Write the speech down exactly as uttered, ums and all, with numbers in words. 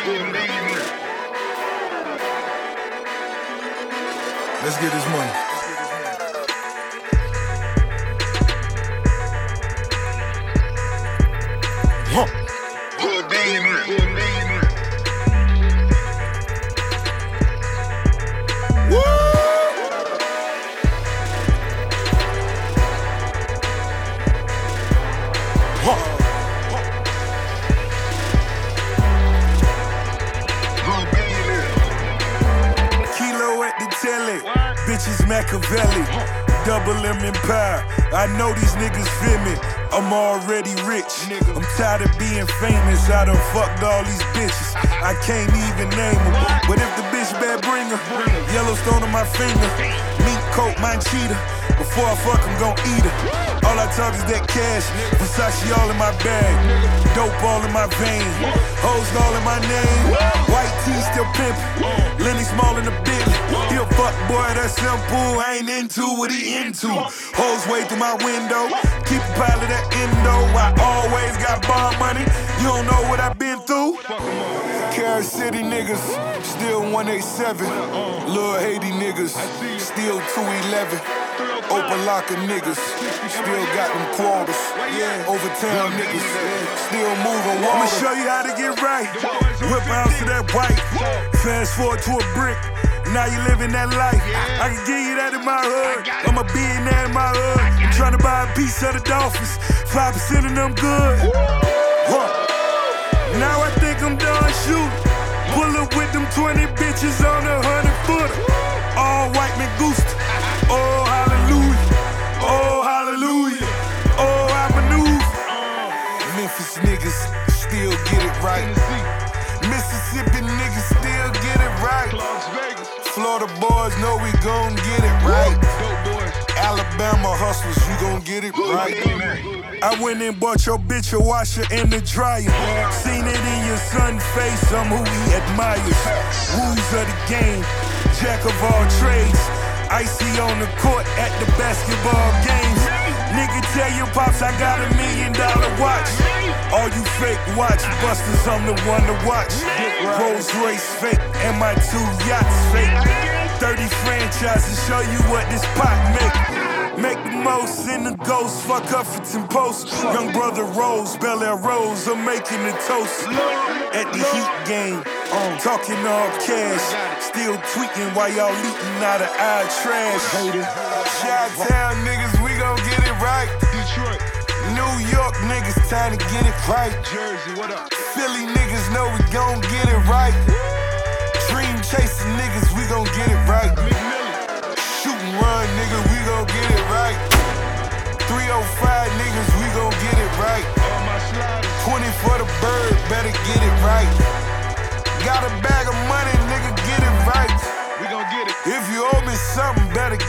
Let's get this money. Huh. Woo! Huh. Kilo at the telly, bitches Machiavelli, double lemon pie. I know these niggas feel me. I'm already rich. I'm tired of being famous. I done fucked all these bitches. I can't even name them. But if the bitch bad, bring her. Yellowstone on my finger. Meat coat, mine cheetah. Before I fuck, I'm gon' eat her. All I talk is that cash. Versace all in my bag. Dope all in my vein. Hoes all in my name. White tee still pimpin'. Lenny Small in the Bentley. He a fuck boy, that's simple. I ain't into what he into. Hoes way through my window. Keep a pile of that endo. I always got bond money. You don't know what I've been through. Carrot City niggas, still one eighty-seven. Lil Haiti niggas, still two eleven. Opalaka niggas, still got them quarters. Overtown niggas, still moving water. I'ma show you how to get right. Whip ounce to that white. Fast forward to a brick. Now you living that life. I can give you that in my hood. I'm a billionaire in my hood. I'm trying to buy a piece of the Dolphins. Five percent of them good. Huh. Now I think I'm done shooting. Pull up with them twenty bitches on a hundred footer. All white Mangusta. Oh hallelujah. Oh hallelujah. Oh I maneuver. Memphis niggas still get it right. Mississippi niggas still get it right. Florida boys know we gon' get it right. Alabama hustlers, you gon' get it right. I went and bought your bitch a washer and a dryer. Seen it in your son's face, I'm who he admires. Rules of the game, jack of all trades. Icy on the court at the basketball games. Nigga, tell your pops I got a million dollar watch. All you fake watch busters, I'm the one to watch. Rolls Royce fake and my two yachts fake. thirty franchises show you what this pot make. Make the most in the ghost, fuck Huffington Post. Young brother Rose, Bel Air Rose, I'm making the toast. At the Heat game, um, talking all cash. Still tweaking while y'all leaking out of our trash. Chi-Town niggas, we gon' get it right. Detroit. New York niggas, time to get it right. Jersey, what up? Philly niggas know we gon' get it right. Dream chasing niggas, we gon' get it right. Shoot and run, nigga, we gon' get it right. three oh five niggas, we gon' get it right. twenty for the bird, better get it right. Got a bag of money, nigga, get it right. We gon' get it. If you owe me something, better